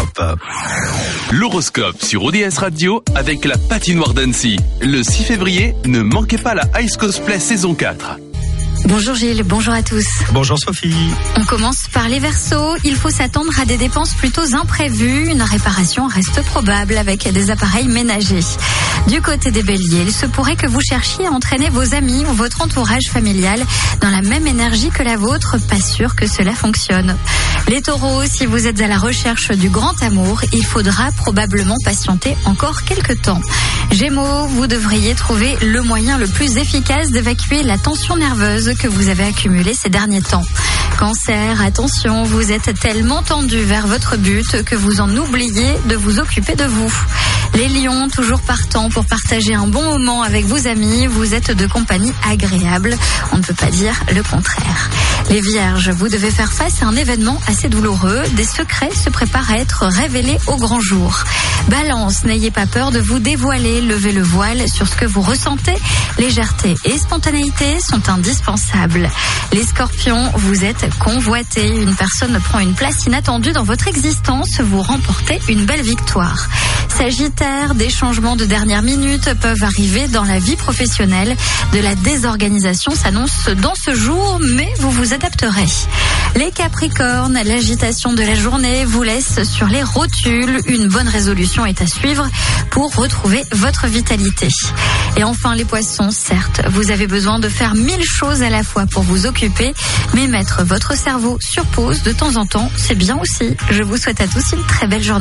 l'horoscope. L'horoscope sur ODS Radio avec la patinoire d'Annecy. Le 6 février, ne manquez pas la Ice Cosplay saison 4. Bonjour Gilles, bonjour à tous. Bonjour Sophie. On commence par les Verseaux. Il faut s'attendre à des dépenses plutôt imprévues. Une réparation reste probable avec des appareils ménagers. Du côté des Béliers, il se pourrait que vous cherchiez à entraîner vos amis ou votre entourage familial dans la même énergie que la vôtre. Pas sûr que cela fonctionne. Les Taureaux, si vous êtes à la recherche du grand amour, il faudra probablement patienter encore quelques temps. Gémeaux, vous devriez trouver le moyen le plus efficace d'évacuer la tension nerveuse que vous avez accumulée ces derniers temps. Cancer, attention, vous êtes tellement tendu vers votre but que vous en oubliez de vous occuper de vous. Les Lions, toujours partants pour partager un bon moment avec vos amis, vous êtes de compagnie agréable, on ne peut pas dire le contraire. Les Vierges, vous devez faire face à un événement assez douloureux, des secrets se préparent à être révélés au grand jour. Balance, n'ayez pas peur de vous dévoiler, levez le voile sur ce que vous ressentez, légèreté et spontanéité sont indispensables. Les Scorpions, vous êtes convoités, une personne prend une place inattendue dans votre existence, vous remportez une belle victoire. Sagittaire, des changements de dernière minute peuvent arriver dans la vie professionnelle. De la désorganisation s'annonce dans ce jour, mais vous vous adapterez. Les Capricornes, l'agitation de la journée vous laisse sur les rotules. Une bonne résolution est à suivre pour retrouver votre vitalité. Et enfin les Poissons, certes, vous avez besoin de faire 1000 choses à la fois pour vous occuper, mais mettre votre cerveau sur pause de temps en temps, c'est bien aussi. Je vous souhaite à tous une très belle journée.